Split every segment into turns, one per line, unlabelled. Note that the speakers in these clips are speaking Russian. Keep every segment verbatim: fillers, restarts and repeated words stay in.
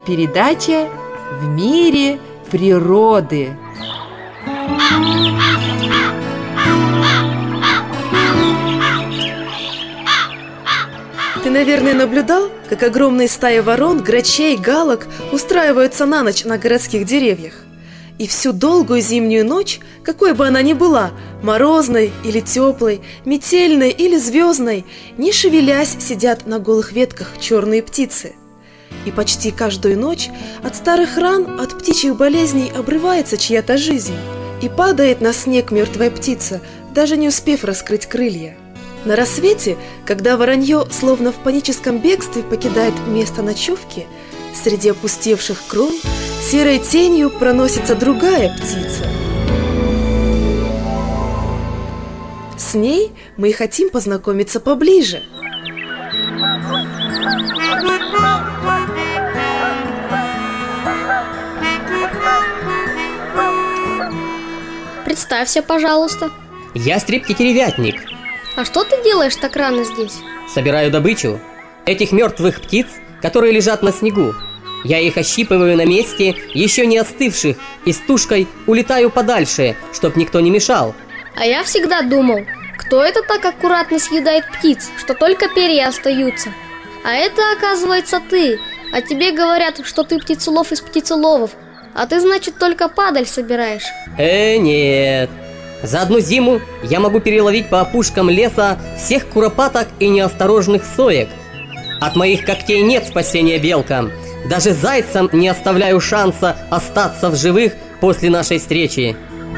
Передача «В мире природы».
Ты, наверное, наблюдал, как огромные стаи ворон, грачей, галок устраиваются на ночь на городских деревьях. И всю долгую зимнюю ночь, какой бы она ни была, морозной или теплой, метельной или звездной, не шевелясь, сидят на голых ветках черные птицы. И почти каждую ночь от старых ран, от птичьих болезней обрывается чья-то жизнь, и падает на снег мертвая птица, даже не успев раскрыть крылья. На рассвете, когда воронье, словно в паническом бегстве, покидает место ночевки, среди опустевших крон серой тенью проносится другая птица. С ней мы и хотим познакомиться поближе.
Представься, пожалуйста.
Ястреб-тетеревятник.
А что ты делаешь так рано здесь?
Собираю добычу. Этих мертвых птиц, которые лежат на снегу. Я их ощипываю на месте, еще не остывших, и с тушкой улетаю подальше, чтоб никто не мешал.
А я всегда думал, кто это так аккуратно съедает птиц, что только перья остаются. А это, оказывается, ты. А тебе говорят, что ты птицелов из птицеловов. А ты, значит, только падаль собираешь.
Э, нет. За одну зиму я могу переловить по опушкам леса всех куропаток и неосторожных соек. От моих когтей нет спасения белкам. Даже зайцам не оставляю шанса остаться в живых после нашей встречи.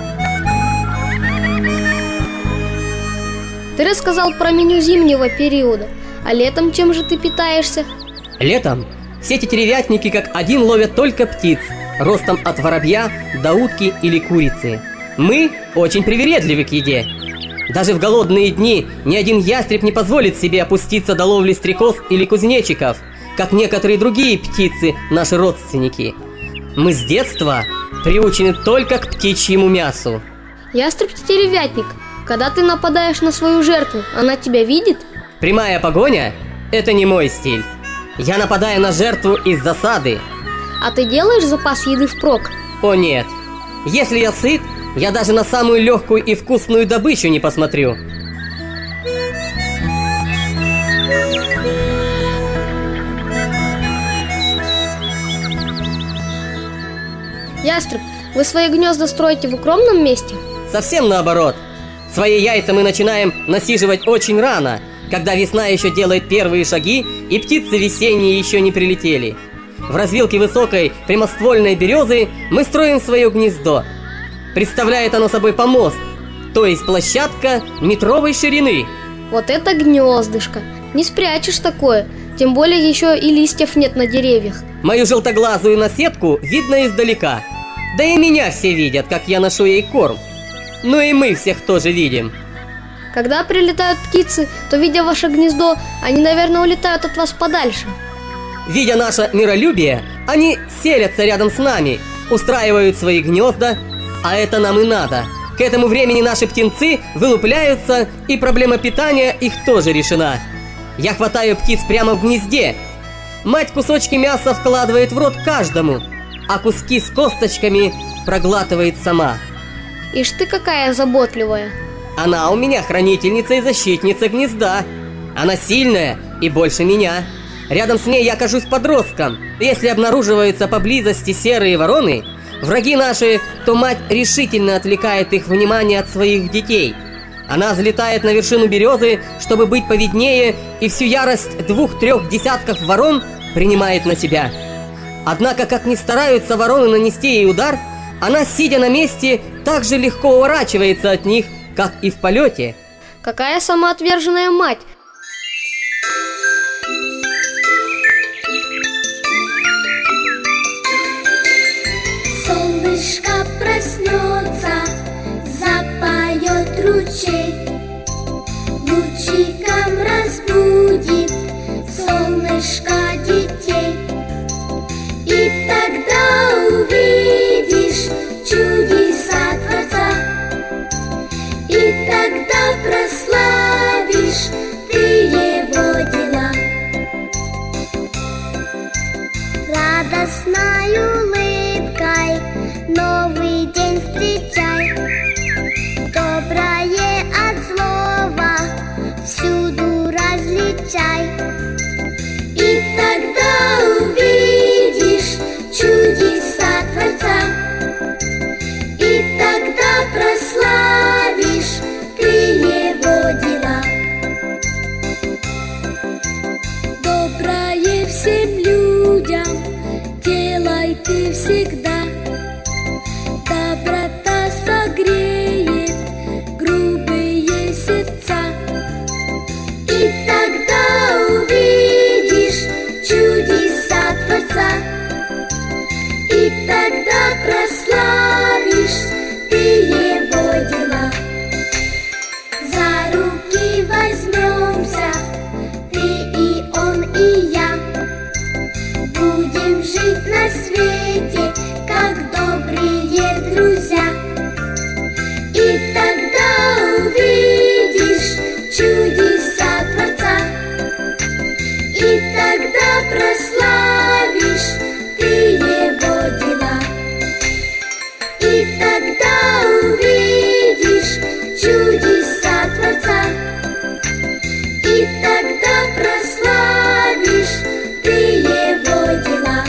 Ты рассказал про меню зимнего периода. А летом чем же ты питаешься?
Летом все тетеревятники как один ловят только птиц, ростом от воробья до утки или курицы. Мы очень привередливы к еде. Даже в голодные дни ни один ястреб не позволит себе опуститься до ловли стрекоз или кузнечиков, как некоторые другие птицы, наши родственники. Мы с детства приучены только к птичьему мясу.
Ястреб-тетеревятник, когда ты нападаешь на свою жертву, она тебя видит?
Прямая погоня – это не мой стиль. Я нападаю на жертву из засады.
А ты делаешь запас еды впрок?
О нет. Если я сыт, я даже на самую легкую и вкусную добычу не посмотрю.
Ястреб, вы свои гнезда строите в укромном месте?
Совсем наоборот. Свои яйца мы начинаем насиживать очень рано, когда весна еще делает первые шаги и птицы весенние еще не прилетели. В развилке высокой прямоствольной березы мы строим свое гнездо. Представляет оно собой помост, то есть площадка метровой ширины.
Вот это гнездышко! Не спрячешь такое, тем более еще и листьев нет на деревьях.
Мою желтоглазую наседку видно издалека. Да и меня все видят, как я ношу ей корм. Ну и мы всех тоже видим.
Когда прилетают птицы, то, видя ваше гнездо, они, наверное, улетают от вас подальше.
Видя наше миролюбие, они селятся рядом с нами, устраивают свои гнезда, а это нам и надо. К этому времени наши птенцы вылупляются, и проблема питания их тоже решена. Я хватаю птиц прямо в гнезде. Мать кусочки мяса вкладывает в рот каждому, а куски с косточками проглатывает сама.
Ишь ты какая заботливая.
Она у меня хранительница и защитница гнезда. Она сильная и больше меня. Рядом с ней я кажусь подростком. Если обнаруживаются поблизости серые вороны, враги наши, то мать решительно отвлекает их внимание от своих детей. Она взлетает на вершину березы, чтобы быть повиднее, и всю ярость двух-трех десятков ворон принимает на себя. Однако, как ни стараются вороны нанести ей удар, она, сидя на месте, так же легко уворачивается от них, как и в полете.
Какая самоотверженная мать!
Солнышко проснется, запоет ручей, лучиком разбудит солнышко детей. И тогда увидишь чудеса Творца, и тогда прославишь радостной улыбкой новый день встречай. Доброе от злого всюду различай. И тогда увидишь чудеса Творца, и тогда прославишь ты Его дела. Доброе всем людям делай ты всегда, доброта согреет грубые сердца. И тогда увидишь чудеса Творца, и тогда прославишь ты Его дела. За руки возьмемся, ты и он, и я. Будем жить на свете, как добрые друзья. И тогда увидишь чудеса Творца, и тогда прославишь ты Его дела. И тогда увидишь чудеса Творца, и тогда прославишь ты Его дела.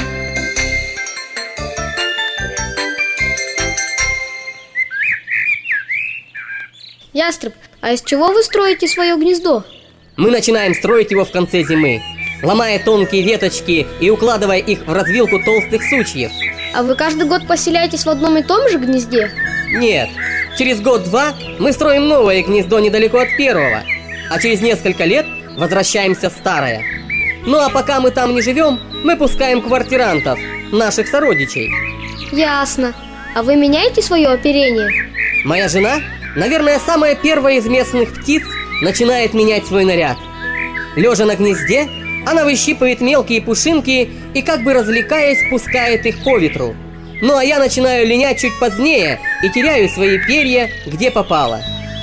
Ястреб, а из чего вы строите свое гнездо?
Мы начинаем строить его в конце зимы, ломая тонкие веточки и укладывая их в развилку толстых сучьев.
А вы каждый год поселяетесь в одном и том же гнезде?
Нет, через год-два мы строим новое гнездо недалеко от первого, а через несколько лет возвращаемся в старое. Ну а пока мы там не живем, мы пускаем квартирантов, наших сородичей.
Ясно. А вы меняете свое оперение?
Моя жена, наверное, самая первая из местных птиц, начинает менять свой наряд. Лежа на гнезде, она выщипывает мелкие пушинки и, как бы развлекаясь, пускает их по ветру. Ну а я начинаю линять чуть позднее и теряю свои перья, где попало.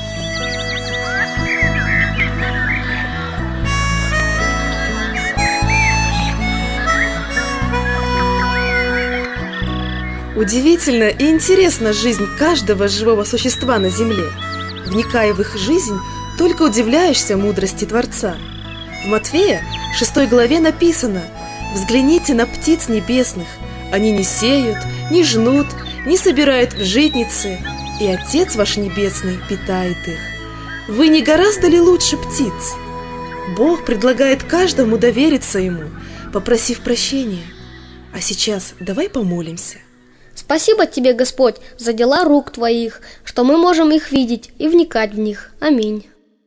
Удивительна и интересна жизнь каждого живого существа на земле. Вникая в их жизнь, только удивляешься мудрости Творца. В Матфея, шестой главе написано: «Взгляните на птиц небесных, они не сеют, не жнут, не собирают в житницы, и Отец ваш Небесный питает их. Вы не гораздо ли лучше птиц?» Бог предлагает каждому довериться Ему, попросив прощения. А сейчас давай помолимся.
Спасибо тебе, Господь, за дела рук твоих, что мы можем их видеть и вникать в них. Аминь.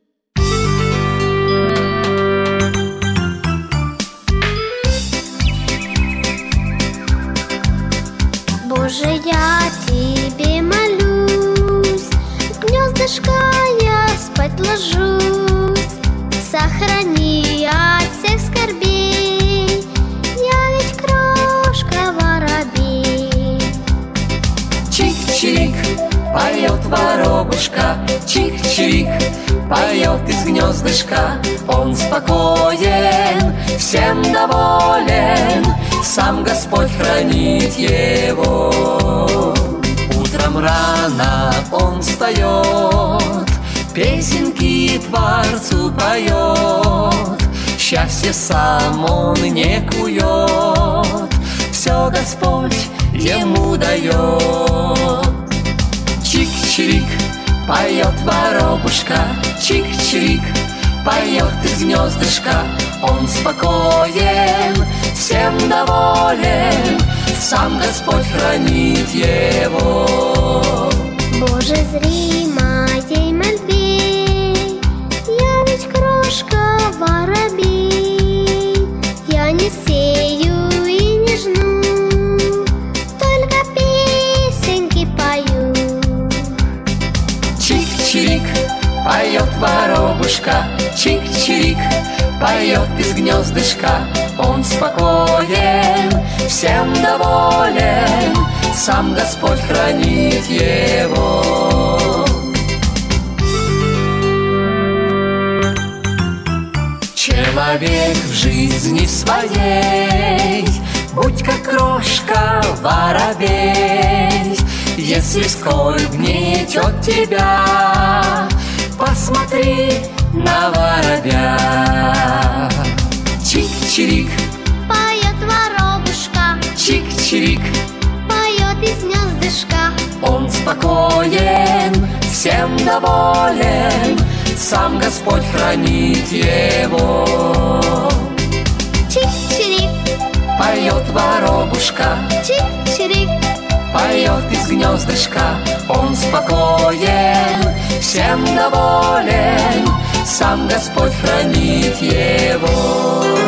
Боже, я тебе молюсь, в гнездышко я спать ложусь. Сохрани от всех скорбей, я ведь крошка воробей.
Чик-чирик, поет воробушка, чик-чирик, поет из гнездышка. Он спокоен, всем доволен, сам Господь хранит его. Утром рано он встает, песенки Творцу поет. Счастье сам он не кует, все Господь ему дает. Чик-чирик, поет воробушка, чик-чирик, поет из гнездышка. Он спокоен, всем доволен, сам Господь хранит его.
Боже, зри моей мольбе, я ведь крошка воробей. Я не сею и не жну, только песенки пою.
Чик-чирик, поет воробушка, чик-чирик, поет из гнездышка. Он спокоен, всем доволен, сам Господь хранит его. Человек в жизни своей будь как крошка воробей. Если скорбь гнетет тебя, посмотри на воробья. Чик-чирик,
Поет воробушка,
чик-чирик,
поет из гнездышка.
он спокоен, всем доволен, сам Господь хранит его.
Чик-чирик,
Поет воробушка,
чик-чирик,
поет из гнездышка, он спокоен, всем доволен, сам Господь хранит его.